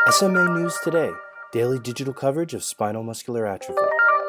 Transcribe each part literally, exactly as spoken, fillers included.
S M A News Today, daily digital coverage of spinal muscular atrophy.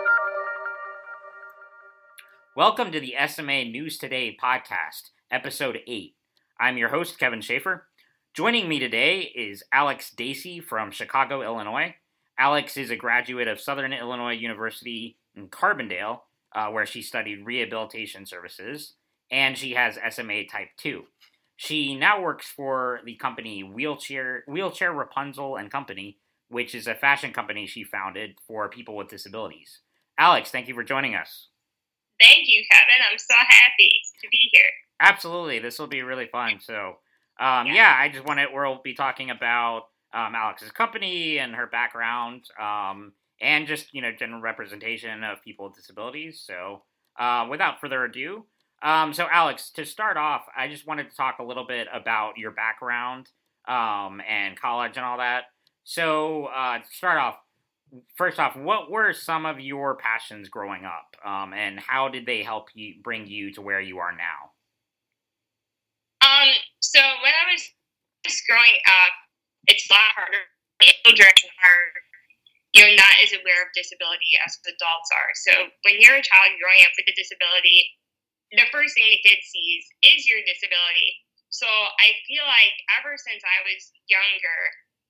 Welcome to the S M A News Today podcast, episode eight. I'm your host, Kevin Schaefer. Joining me today is Alex Dacey from Chicago, Illinois. Alex is a graduate of Southern Illinois University in Carbondale, uh, where she studied rehabilitation services, and she has S M A type two. She now works for the company Wheelchair Wheelchair Rapunzel and Company, which is a fashion company she founded for people with disabilities. Alex, thank you for joining us. Thank you, Kevin. I'm so happy to be here. Absolutely. This will be really fun. So, um, yeah. yeah, I just want to, we'll be talking about um, Alex's company and her background, um, and just, you know, general representation of people with disabilities. So, uh, without further ado, Um, so Alex, to start off, I just wanted to talk a little bit about your background, um, and college and all that. So, uh, to start off, first off, what were some of your passions growing up, um, and how did they help you bring you to where you are now? Um, so when I was just growing up, it's a lot harder. Children are, you know, not as aware of disability as adults are. So when you're a child growing up with a disability, the first thing the kid sees is your disability. So I feel like ever since I was younger,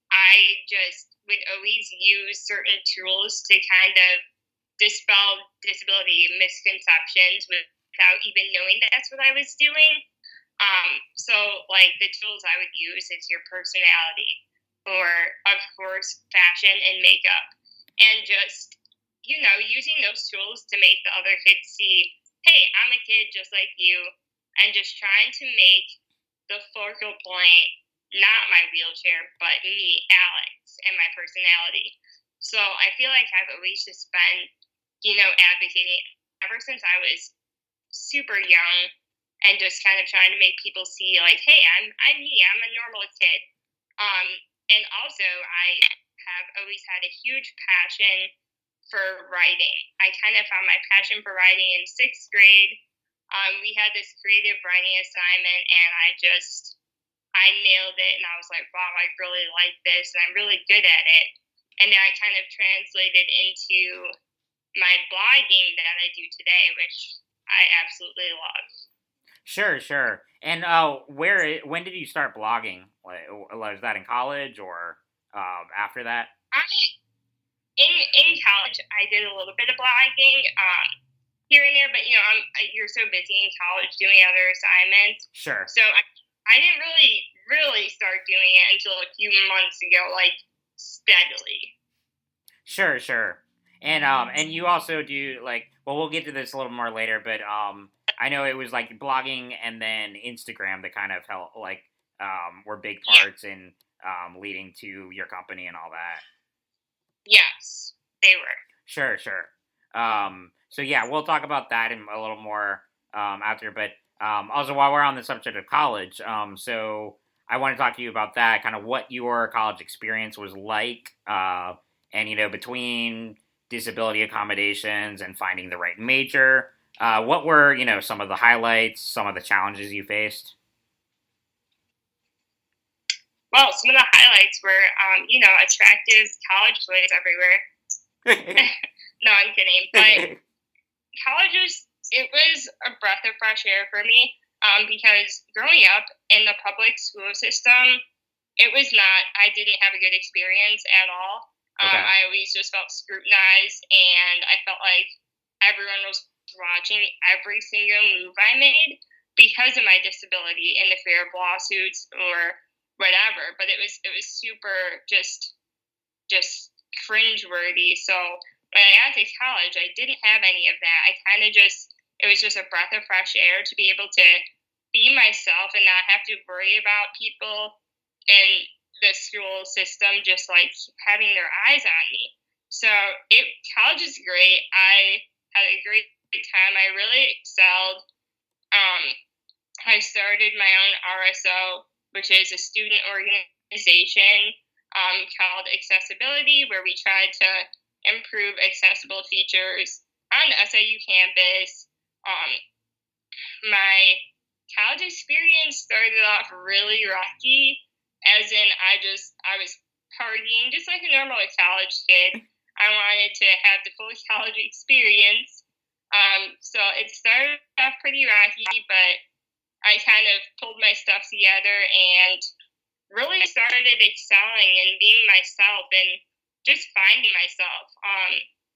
I just would always use certain tools to kind of dispel disability misconceptions without even knowing that's what I was doing. Um, so, like, the tools I would use is your personality, or, of course, fashion and makeup. And just, you know, using those tools to make the other kids see, hey, I'm a kid just like you, and just trying to make the focal point not my wheelchair, but me, Alex, and my personality. So I feel like I've always just been, you know, advocating ever since I was super young, and just kind of trying to make people see, like, hey, I'm I'm me, I'm a normal kid. Um, and also, I have always had a huge passion for writing. I kind of found my passion for writing in sixth grade. Um, we had this creative writing assignment, and I just, I nailed it, and I was like, wow, I really like this, and I'm really good at it. And then I kind of translated into my blogging that I do today, which I absolutely love. Sure, sure. And uh, where, when did you start blogging? Like, was that in college or um, after that? I In in college, I did a little bit of blogging um, here and there, but, you know, I'm, you're so busy in college doing other assignments. Sure. So I, I didn't really, really start doing it until a few months ago, like, steadily. Sure, sure. And um, and you also do, like, well, we'll get to this a little more later, but um, I know it was, like, blogging and then Instagram that kind of helped, like, um, were big parts yeah. in um, leading to your company and all that. Yes, they were. Sure, sure. Um, so yeah, we'll talk about that in a little more um, after. But um, also, while we're on the subject of college, um, so I want to talk to you about that, kind of what your college experience was like, uh, and you know, between disability accommodations and finding the right major. Uh, what were you know some of the highlights, some of the challenges you faced? Well, some of the highlights were, um, you know, attractive college boys everywhere. No, I'm kidding. But college was, it was a breath of fresh air for me, um, because growing up in the public school system, it was not, I didn't have a good experience at all. Um, okay. I always just felt scrutinized, and I felt like everyone was watching every single move I made because of my disability and the fear of lawsuits or whatever, but it was it was super just just cringeworthy. So when I got to college, I didn't have any of that. I kind of just, it was just a breath of fresh air to be able to be myself and not have to worry about people in the school system just like having their eyes on me. So it college is great. I had a great time. I really excelled. Um, I started my own R S O, which is a student organization um, called Accessibility, where we tried to improve accessible features on the S I U campus. Um, my college experience started off really rocky, as in I just, I was partying, just like a normal college kid. I wanted to have the full college experience. Um, so it started off pretty rocky, but I kind of pulled my stuff together and really started excelling and being myself and just finding myself. Um,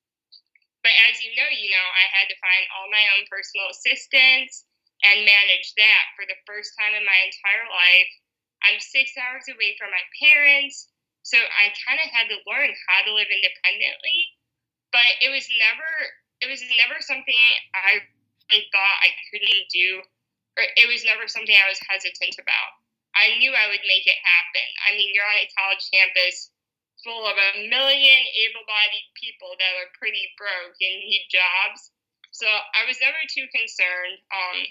but as you know, you know, I had to find all my own personal assistants and manage that for the first time in my entire life. I'm six hours away from my parents, so I kind of had to learn how to live independently. But it was never, it was never something I really thought I couldn't do, or it was never something I was hesitant about. I knew I would make it happen. I mean, you're on a college campus full of a million able-bodied people that are pretty broke and need jobs, so I was never too concerned. Um,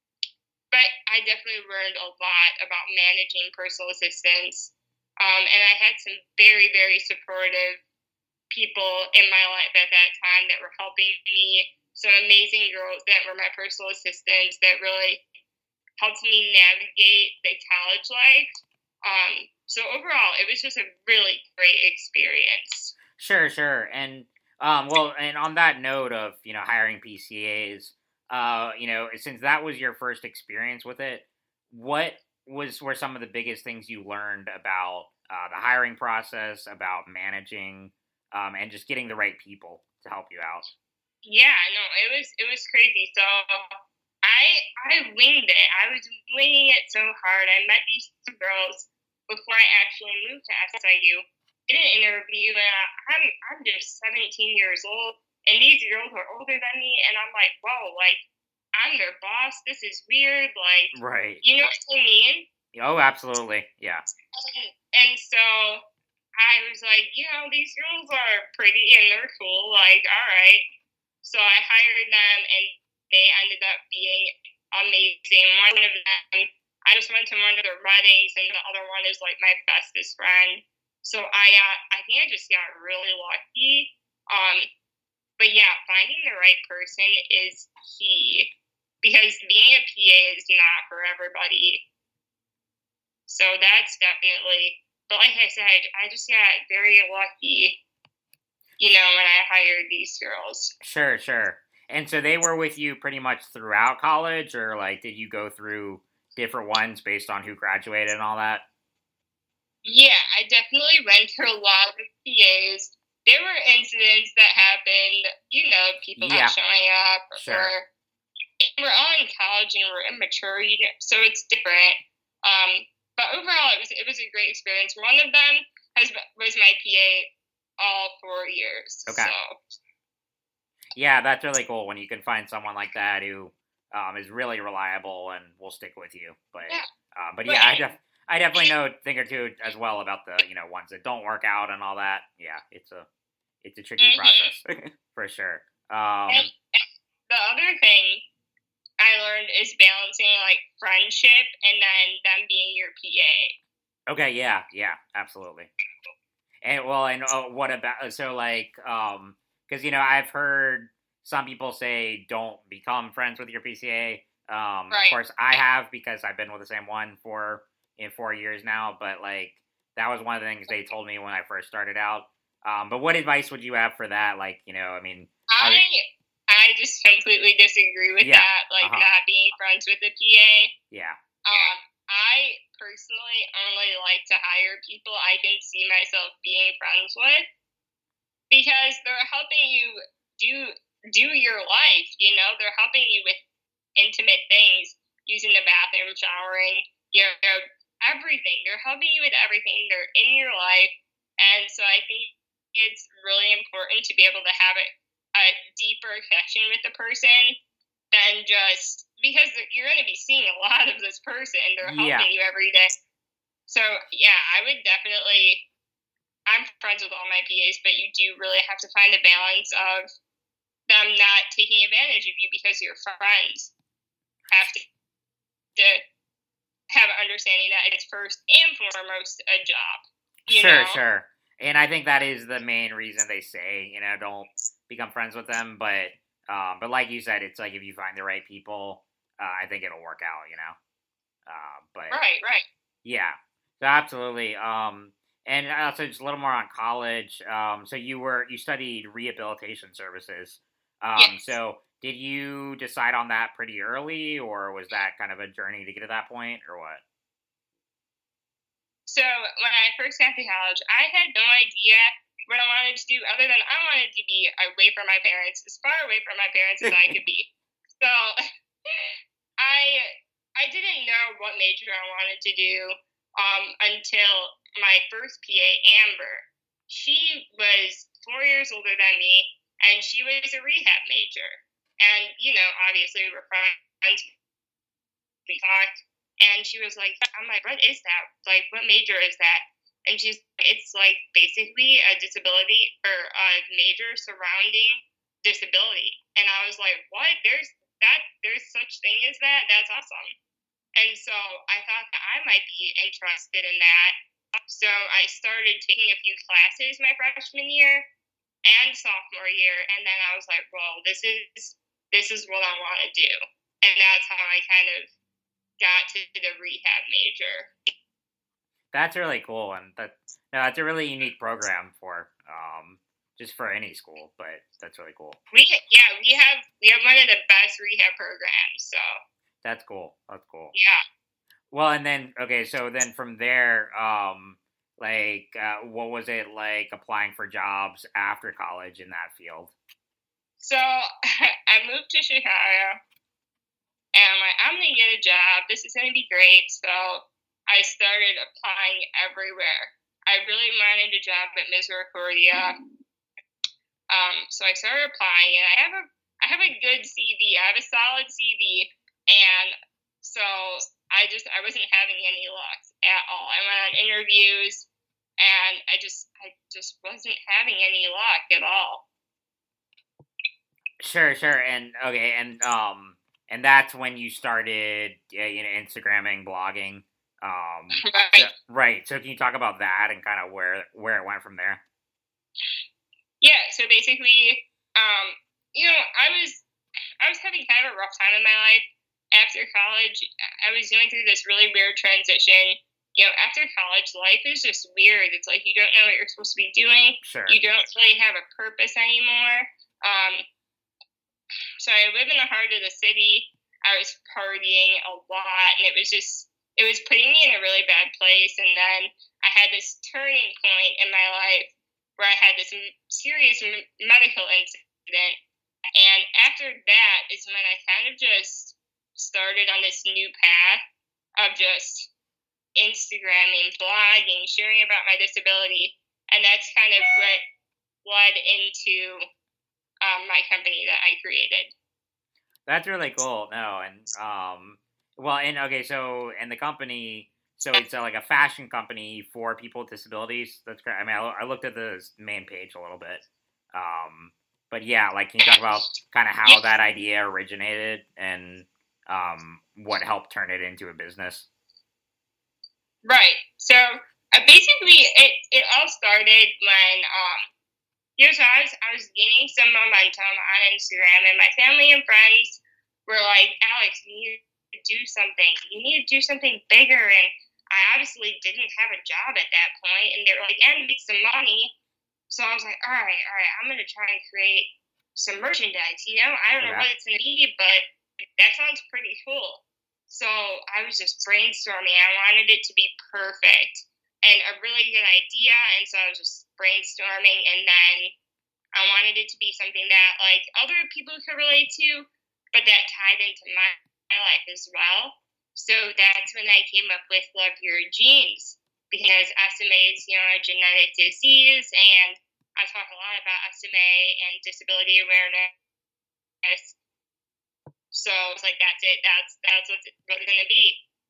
But I definitely learned a lot about managing personal assistants. Um, and I had some very, very supportive people in my life at that time that were helping me. Some amazing girls that were my personal assistants that really helped me navigate the college life. Um, so overall, it was just a really great experience. Sure, sure. And, um, well, and on that note of, you know, hiring P C As, Uh, you know, since that was your first experience with it, what was were some of the biggest things you learned about uh, the hiring process, about managing, um, and just getting the right people to help you out? Yeah, no, it was it was crazy. So I I winged it. I was winging it so hard. I met these two girls before I actually moved to S I U. Did an interview, and I'm I'm just seventeen years old. And these girls were older than me, and I'm like, whoa, like, I'm their boss. This is weird. Like, right. You know what I mean? Oh, absolutely. Yeah. And, and so I was like, you know, these girls are pretty and they're cool. Like, all right. So I hired them, and they ended up being amazing. One of them, I just went to one of their weddings, and the other one is like my bestest friend. So I, uh, I think I just got really lucky. Um, But yeah, finding the right person is key, because being a P A is not for everybody. So that's definitely, but like I said, I just got very lucky, you know, when I hired these girls. Sure, sure. And so they were with you pretty much throughout college, or like did you go through different ones based on who graduated and all that? Yeah, I definitely went through a lot of P As. There were incidents that happened, you know, people yeah. not showing up, sure. or we're all in college and we're immature, you know, so it's different. Um, but overall, it was it was a great experience. One of them has was my P A all four years. Okay. So. Yeah, that's really cool when you can find someone like that who um, is really reliable and will stick with you. But yeah, uh, but yeah, I def- I definitely know a thing or two as well about the, you know, ones that don't work out and all that. Yeah, it's a it's a tricky mm-hmm. process for sure. Um, and, and the other thing I learned is balancing like friendship and then them being your P A. Okay, yeah, yeah, absolutely. And well, and uh, what about so like um because you know I've heard some people say don't become friends with your P C A. Um, right. Of course, I have because I've been with the same one for in four years now. But like that was one of the things they told me when I first started out. Um, but what advice would you have for that? Like, you know, I mean, I I, I just completely disagree with yeah, that. Like uh-huh. not being friends with a P A. Yeah. Um, I personally only like to hire people I can see myself being friends with, because they're helping you do do your life. You know, they're helping you with intimate things, using the bathroom, showering, you know, everything. They're helping you with everything. They're in your life, and so I think it's really important to be able to have a, a deeper connection with the person than just because you're going to be seeing a lot of this person. They're helping yeah. you every day. So yeah, I would definitely. I'm friends with all my P As, but you do really have to find a balance of them not taking advantage of you because you're friends. Have to, to have an understanding that it's first and foremost a job. You sure, know? sure. And I think that is the main reason they say, you know, don't become friends with them. But, um, but like you said, it's like if you find the right people, uh, I think it'll work out, you know. Uh, but right, right. Yeah, so absolutely. Um, And also just a little more on college. Um, so you were you studied rehabilitation services. Um, Yes. So did you decide on that pretty early, or was that kind of a journey to get to that point, or what? So when I first got to college, I had no idea what I wanted to do other than I wanted to be away from my parents, as far away from my parents as I could be. So I I didn't know what major I wanted to do um, until my first P A, Amber. She was four years older than me, and she was a rehab major. And, you know, obviously we were friends. We talked, and she was like, I'm like, what is that? Like, what major is that? And she's, it's like basically a disability or a major surrounding disability. And I was like, what? There's that, there's such thing as that? That's awesome. And so I thought that I might be interested in that. So I started taking a few classes my freshman year and sophomore year, and then I was like, well, this is this is what I want to do. And that's how I kind of got to the rehab major. That's really cool, and that's no, that's a really unique program for um just for any school, but that's really cool. We yeah, we have we have one of the best rehab programs, so That's cool. That's cool. yeah. Well, and then okay, so then from there, um, like, uh, what was it like applying for jobs after college in that field? So I moved to Chicago, and I'm like, I'm gonna get a job. This is gonna be great. So I started applying everywhere. I really wanted a job at Misericordia. Um, so I started applying, and I have a I have a good C V. I have a solid C V, and so I just I wasn't having any luck at all. I went on interviews, and I just I just wasn't having any luck at all. Sure, sure, and okay, and um, and that's when you started, uh, you know, Instagramming, blogging. Um, Right. so, right. So can you talk about that and kind of where where it went from there? Yeah. So basically, um, you know, I was I was having kind of a rough time in my life after college. I was going through this really weird transition. You know, after college, life is just weird. It's like you don't know what you're supposed to be doing. Sure. You don't really have a purpose anymore. Um, so I live in the heart of the city. I was partying a lot, and it was just, it was putting me in a really bad place. And then I had this turning point in my life where I had this serious medical incident. And after that is when I kind of just started on this new path of just Instagramming, blogging, sharing about my disability. And that's kind of what led into um, my company that I created. That's really cool. No, and um, well, and okay, so and the company, so it's uh, like a fashion company for people with disabilities. That's great. I mean, I, I looked at the main page a little bit. Um, but yeah, like, can you talk about kind of how Yeah. that idea originated and um, what helped turn it into a business? Right. So uh, basically, it, it all started when um, you know, so I was I was gaining some momentum on Instagram, and my family and friends were like, Alex, you need to do something. You need to do something bigger. And I obviously didn't have a job at that point, and they were like, and make some money. So I was like, all right, all right, I'm gonna try and create some merchandise. You know, I don't know Yeah. what it's gonna be, but that sounds pretty cool. So I was just brainstorming. I wanted it to be perfect and a really good idea, and so I was just brainstorming, and then I wanted it to be something that like other people could relate to, but that tied into my, my life as well. So that's when I came up with Love Your Genes, because S M A is, you know, a genetic disease, and I talk a lot about S M A and disability awareness. So it's like, that's it. That's that's what it's going to be.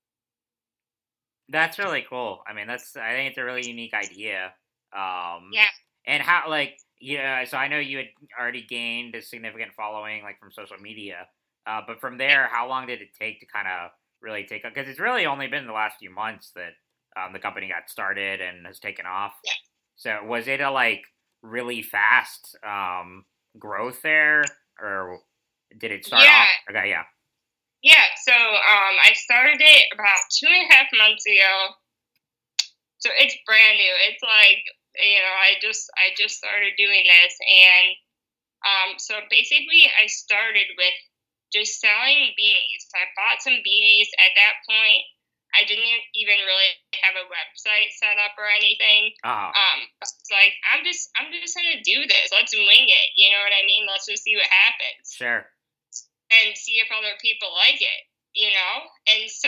That's really cool. I mean, that's I think it's a really unique idea. Um, Yeah. And how, like, yeah. So I know you had already gained a significant following, like, from social media. Uh, but from there, how long did it take to kind of really take up? Because it's really only been the last few months that um, the company got started and has taken off. Yeah. So was it a like really fast um, growth there, or did it start Yeah. off? Okay, yeah. Yeah, so um, I started it about two and a half months ago. so it's brand new. It's like, you know, I just I just started doing this, and um, so basically I started with just selling beanies. So I bought some beanies. At that point, I didn't even really have a website set up or anything. Uh-huh. Um, it's like I'm just I'm just gonna do this. Let's wing it. You know what I mean? Let's just see what happens. Sure. And see if other people like it. You know? And so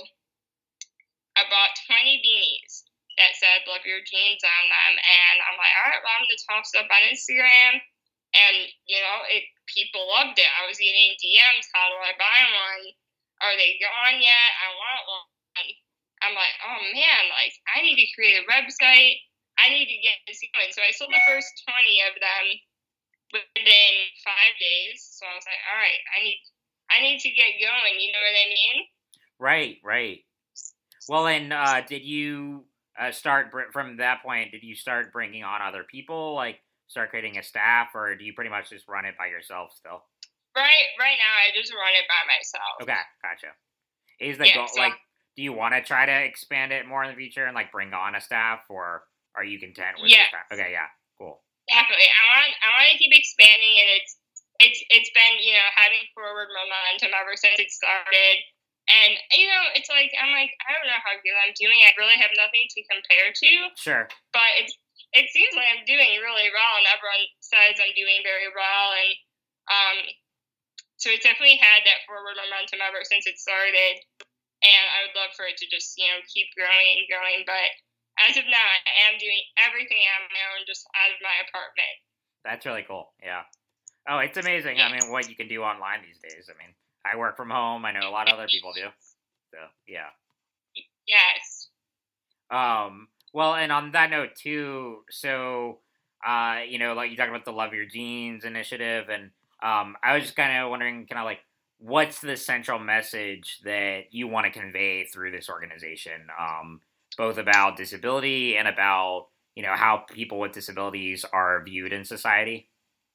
I bought twenty beanies that said "Love Your Jeans" on them, and I'm like, all right, well, I'm gonna toss up on Instagram, and you know, it people loved it. I was getting D Ms. How do I buy one? Are they gone yet? I want one. I'm like, oh man, like I need to create a website. I need to get this going. So I sold the first twenty of them within five days. So I was like, all right, I need, I need to get going. You know what I mean? Right, right. Well, and uh, did you uh, start br- from that point? Did you start bringing on other people, like start creating a staff, or do you pretty much just run it by yourself still? Right, right now I just run it by myself. Okay, gotcha. Is the Yeah, goal so- like? Do you want to try to expand it more in the future and like bring on a staff, or are you content with Yeah. your staff? Okay, yeah, cool. Definitely, I want I want to keep expanding, and it's it's it's been you know having forward momentum ever since it started, and you know it's like I'm like I don't know how good I'm doing. I really have nothing to compare to, Sure. but it's it seems like I'm doing really well, and everyone says I'm doing very well, and um, so it's definitely had that forward momentum ever since it started. And I would love for it to just, you know, keep growing and growing. But as of now, I am doing everything on my own, just out of my apartment. That's really cool. Yeah. Oh, it's amazing. I mean, what you can do online these days. I mean, I work from home. I know a lot of other people do. So, yeah. Yes. Um, well, and on that note too, so, uh, you know, like you talked about the Love Your Jeans initiative, and um, I was just kind of wondering, kind of like, what's the central message that you want to convey through this organization, um, both about disability and about, you know, how people with disabilities are viewed in society?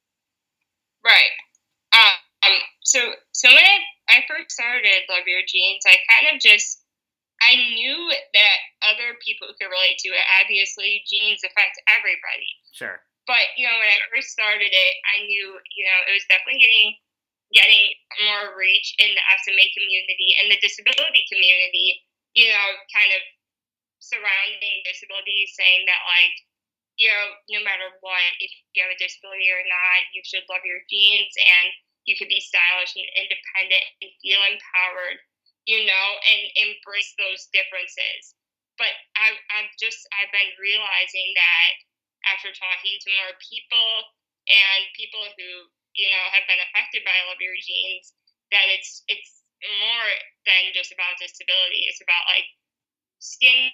Right. Um. So, so when I, I first started Love Your Jeans, I kind of just, I knew that other people could relate to it. Obviously, jeans affect everybody. Sure. But, you know, when I first started it, I knew, you know, it was definitely getting getting more reach in the S M A community and the disability community, you know, kind of surrounding disability, saying that, like, you know, no matter what, if you have a disability or not, you should love your jeans, and you could be stylish and independent and feel empowered, you know, and embrace those differences. But I've, I've just, I've been realizing that after talking to more people and people who, you know, have been affected by Love Your Jeans, that it's it's more than just about disability. It's about, like, skin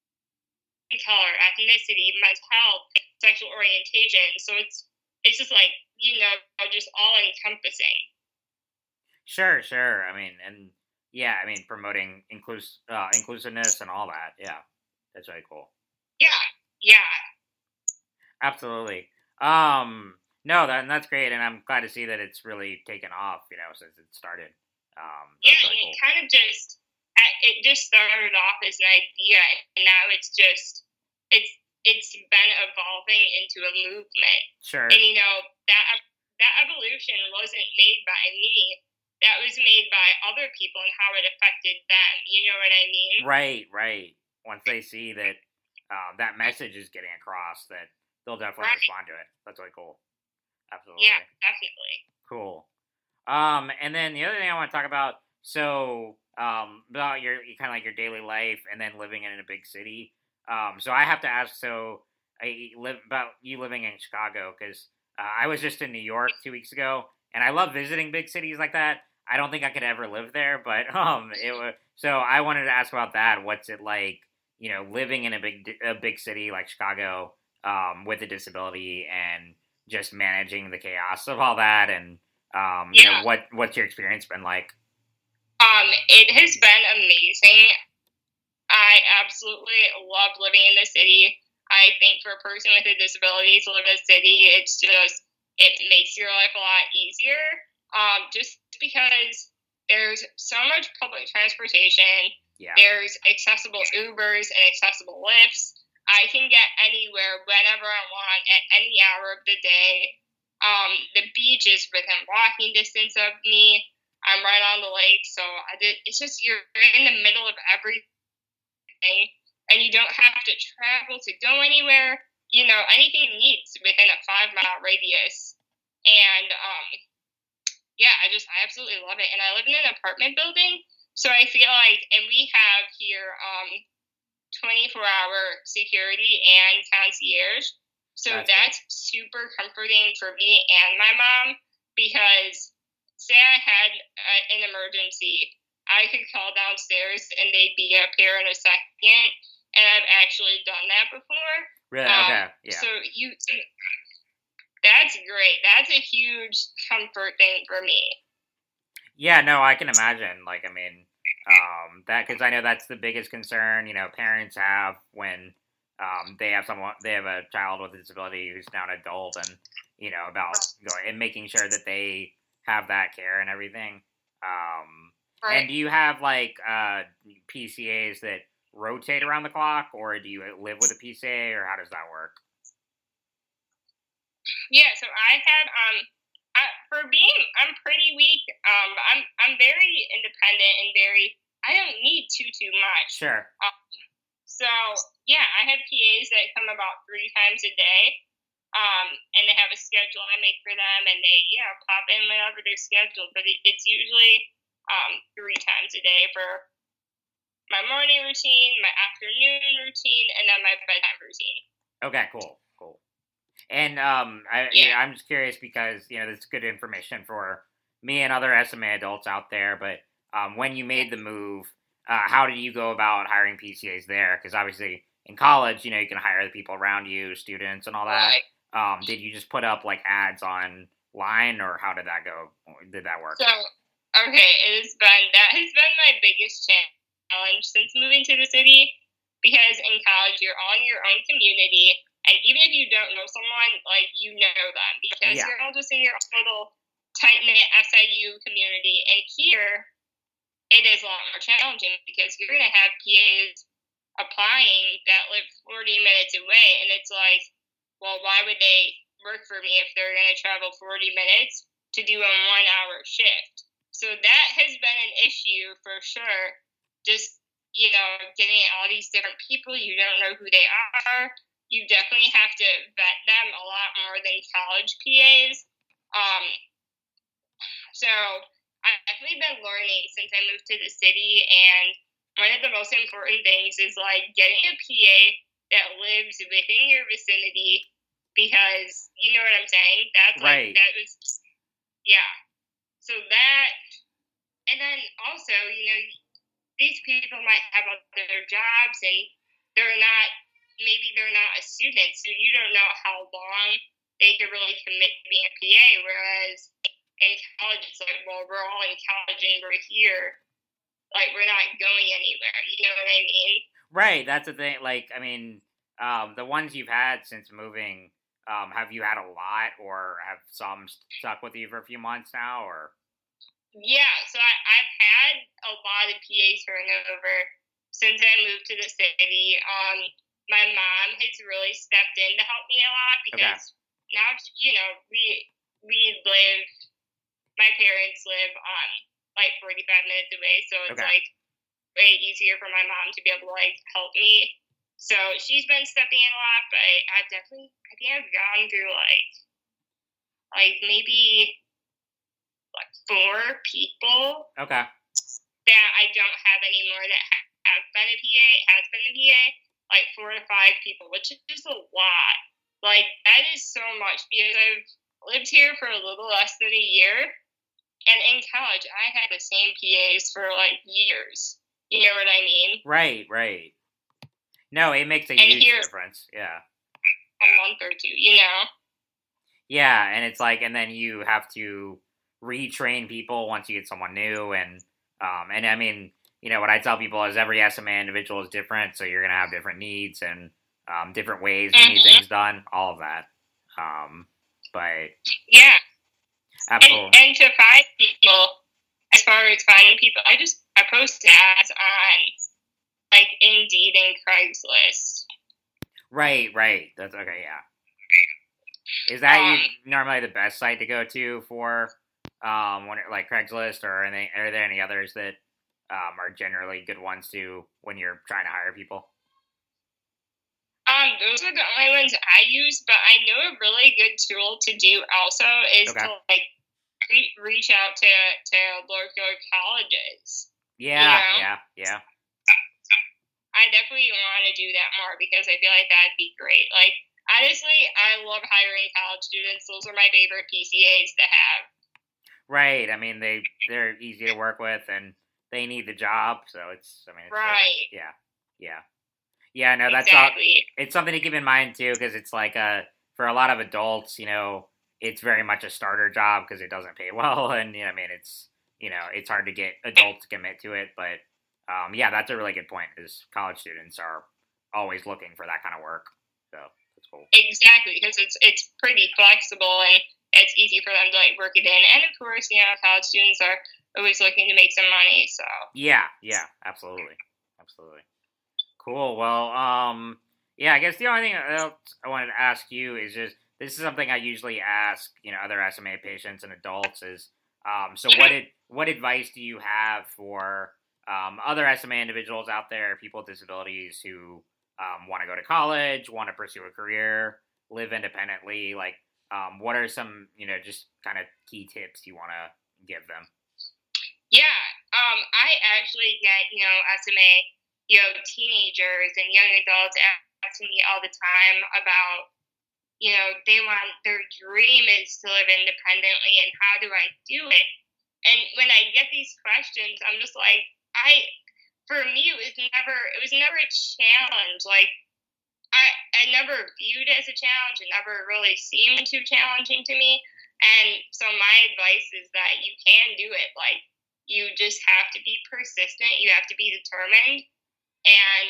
color, ethnicity, mental health, sexual orientation. So it's it's just like, you know, just all encompassing. Sure, sure. I mean, and yeah, I mean, promoting inclus- uh, inclusiveness and all that. Yeah, that's really cool. Yeah, yeah. Absolutely. Um, no, that, and that's great, and I'm glad to see that it's really taken off, you know, since it started. Um, Yeah, that's and really it cool. kind of just, it just started off as an idea, and now it's just, it's it's been evolving into a movement. Sure. And, you know, that that evolution wasn't made by me. That was made by other people and how it affected them. You know what I mean? Right, right. Once they see that uh, that message is getting across, that they'll definitely Right. respond to it. That's really cool. Absolutely. Yeah, definitely. Cool. Um, and then the other thing I want to talk about, so um, about your kind of like your daily life, and then living in a big city. Um, so I have to ask, so I live about you living in Chicago, because uh, I was just in New York two weeks ago, and I love visiting big cities like that. I don't think I could ever live there, but um, it was, so I wanted to ask about that. What's it like, you know, living in a big a big city like Chicago um, with a disability, and just managing the chaos of all that, and um, you Yeah. know, what what's your experience been like? Um, it has been amazing. I absolutely love living in the city. I think for a person with a disability to live in a city, it's just, it makes your life a lot easier. Um, just because there's so much public transportation, Yeah. there's accessible Ubers and accessible Lyfts. I can get anywhere whenever I want at any hour of the day. Um, the beach is within walking distance of me. I'm right on the lake, so I did, it's just you're in the middle of everything, and you don't have to travel to go anywhere. You know, anything you need within a five mile radius. And um, yeah, I just I absolutely love it. And I live in an apartment building, so I feel like, and we have here um twenty-four hour security and concierge. So that's, that's super comforting for me and my mom, because say I had a, an emergency, I could call downstairs and they'd be up here in a second, and I've actually done that before. Really? Um, okay. Yeah. So you, that's great. That's a huge comfort thing for me. Yeah, no, I can imagine. Like, I mean, um, that, because I know that's the biggest concern, you know, parents have when um, they have someone, they have a child with a disability who's now an adult, and, you know, about going and making sure that they have that care and everything. Um, Right. And do you have, like, uh, P C As that rotate around the clock, or do you live with a P C A, or how does that work? Yeah, so I had, um, I, for being, I'm pretty weak. Um, I'm, I'm very independent and very, I don't need too, too much. Sure. Um, so yeah, I have P As that come about three times a day. Um, and they have a schedule I make for them, and they, you know, pop in whenever they're scheduled. But it, it's usually um, three times a day for my morning routine, my afternoon routine, and then my bedtime routine. Okay, cool, cool. And um, I, Yeah. yeah, I'm just curious because, you know, this is good information for me and other S M A adults out there. But um, when you made the move, uh, how did you go about hiring P C As there? Because obviously in college, you know, you can hire the people around you, students and all that. Right. Um, did you just put up like ads online, or how did that go? Did that work? So, okay, it has been, that has been my biggest challenge since moving to the city, because in college you're on your own community, and even if you don't know someone, like, you know them, because Yeah. you're all just in your own little tight-knit S I U community. And here, it is a lot more challenging, because you're going to have P As applying that live forty minutes away, and it's like, well, why would they work for me if they're going to travel forty minutes to do a one-hour shift? So that has been an issue for sure. Just, you know, getting all these different people, you don't know who they are. You definitely have to vet them a lot more than college P As. Um, so I've definitely been learning since I moved to the city, and one of the most important things is, like, getting a P A that lives within your vicinity, because, you know what I'm saying? That's, like, Right. that was, yeah. So that, and then also, you know, these people might have other jobs, and they're not, maybe they're not a student, so you don't know how long they could really commit to being a P A, whereas in college, it's like, well, we're all in college and we're here. Like, we're not going anywhere. You know what I mean? Right, that's the thing. Like, I mean, um, the ones you've had since moving, um, have you had a lot, or have some stuck with you for a few months now, or? Yeah, so I, I've had a lot of P As turnover since I moved to the city. Um, my mom has really stepped in to help me a lot, because okay. now, you know, we we live, my parents live um like forty-five minutes away, so it's okay. like way easier for my mom to be able to, like, help me. So she's been stepping in a lot, but I've definitely, I think I've gone through like, like maybe like four people. Okay. That I don't have anymore that have been a P A, has been a P A, like four to five people, which is just a lot. Like, that is so much, because I've lived here for a little less than a year. And in college, I had the same P As for, like, years. You know what I mean? Right, right. No, it makes a and huge here, difference. Yeah. A month or two, you know? Yeah, and it's like, and then you have to retrain people once you get someone new. And, um, and I mean, you know, what I tell people is every S M A individual is different, so you're going to have different needs and um, different ways to mm-hmm. need things done, all of that. Um, but... Yeah. Absolutely. And, and to find people, as far as finding people, I just I post ads on like Indeed and Craigslist. Right, right. That's okay. Yeah. Is that Um, you, normally the best site to go to for um when it, like Craigslist or any, are there any others that um are generally good ones to when you're trying to hire people? Um, those are the only ones I use, but I know a really good tool to do also is Okay. to like re- reach out to to local colleges. Yeah, You know? yeah, yeah. I definitely want to do that more because I feel like that'd be great. Like honestly, I love hiring college students. Those are my favorite P C As to have. Right. I mean, they they're easy to work with and they need the job, so it's. I mean, it's Right. Yeah, yeah. Yeah, no, that's all. Exactly. It's something to keep in mind too, because it's like a for a lot of adults, you know, it's very much a starter job because it doesn't pay well, and you know, I mean, it's you know, it's hard to get adults to commit to it. But um, yeah, that's a really good point. Is college students are always looking for that kind of work, so that's cool. Exactly, because it's it's pretty flexible and it's easy for them to like work it in. And of course, you know, college students are always looking to make some money. So Yeah, yeah, absolutely, absolutely. Cool. Well, um, yeah, I guess the only thing else I wanted to ask you is just this is something I usually ask, you know, other S M A patients and adults is, um, so what did what advice do you have for um, other S M A individuals out there, people with disabilities who um, want to go to college, want to pursue a career, live independently? Like, um, what are some, you know, just kind of key tips you want to give them? yeah, um, I actually get you know S M A. You know, teenagers and young adults asking me all the time about, you know, they want their dream is to live independently and how do I do it? And when I get these questions, I'm just like, I, for me, it was never, it was never a challenge. Like, I, I never viewed it as a challenge. It never really seemed too challenging to me. And so my advice is that you can do it. Like, you just have to be persistent. You have to be determined. And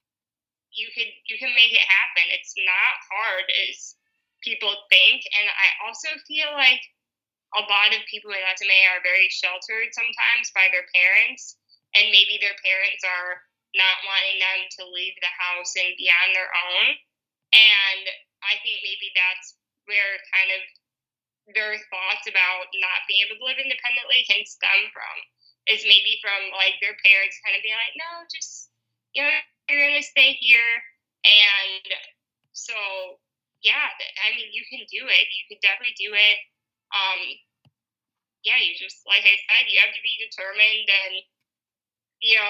you could you can make it happen. It's not hard as people think, and I also feel like a lot of people with S M A are very sheltered sometimes by their parents, and maybe their parents are not wanting them to leave the house and be on their own. And I think maybe that's where kind of their thoughts about not being able to live independently can stem from. Is maybe from like their parents kind of being like, no, just you know, you're going to stay here. And so, yeah, I mean, you can do it. You can definitely do it. Um, yeah, you just, like I said, you have to be determined and, you know,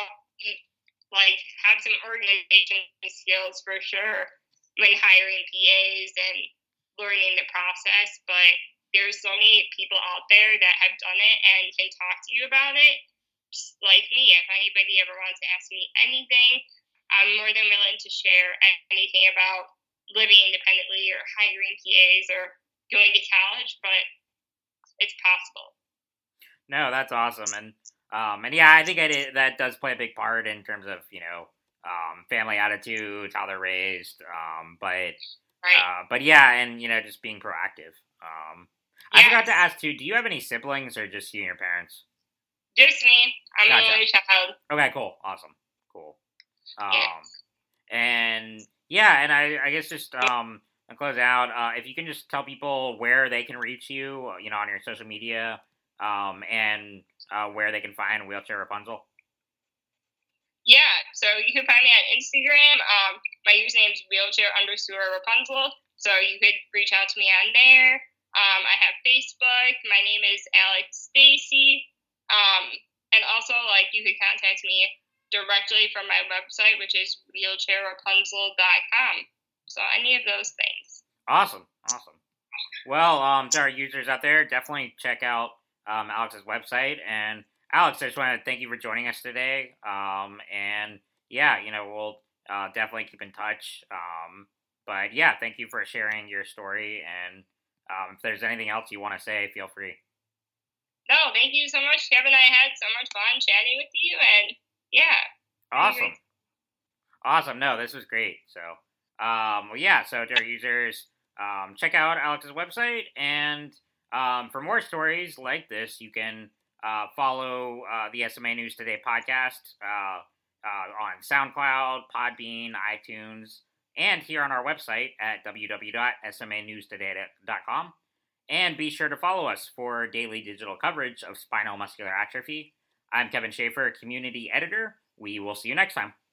like have some organization skills for sure when hiring P As and learning the process. But there's so many people out there that have done it and can talk to you about it. Just like me, if anybody ever wants to ask me anything, I'm more than willing to share anything about living independently or hiring P As or going to college, but it's possible. No, that's awesome. And um, and yeah, I think I did, that does play a big part in terms of, you know, um, family attitudes, how they're raised. Um, but, right. uh, but yeah, and, you know, just being proactive. Um, I yes. forgot to ask too, do you have any siblings or just you and your parents? Just me. I'm Gotcha. an only child. Okay, cool. Awesome. Cool. Um, yeah. And yeah, and I, I guess just um, to close out, uh, if you can just tell people where they can reach you, you know, on your social media, um, and uh, where they can find Wheelchair Rapunzel. Yeah, so you can find me on Instagram. Um, my username is wheelchair underscore Rapunzel, so you could reach out to me on there. Um, I have Facebook. My name is Alex Stacy. Um, and also, like, you could contact me directly from my website, which is wheelchair rapunzel dot com. So any of those things. Awesome, awesome. Well, um, to our users out there, definitely check out um, Alex's website. And Alex, I just want to thank you for joining us today. Um, and yeah, you know, we'll uh, definitely keep in touch. Um, but yeah, thank you for sharing your story. And um, if there's anything else you want to say, feel free. No, thank you so much, Kevin. I had so much fun chatting with you, and yeah. Awesome. Awesome. No, this was great. So, um, well, yeah, so to our users, um, check out Alex's website, and um, for more stories like this, you can uh, follow uh, the S M A News Today podcast uh, uh, on SoundCloud, Podbean, iTunes, and here on our website at w w w dot s m a news today dot com. And be sure to follow us for daily digital coverage of spinal muscular atrophy. I'm Kevin Schaefer, Community Editor. We will see you next time.